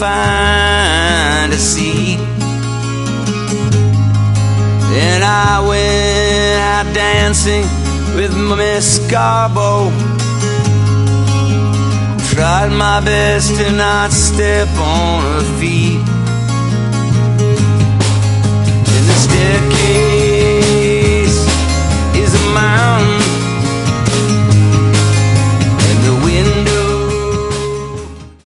find a seat. Then I went out dancing with Miss Garbo. Tried my best to not step on her feet. In the staircase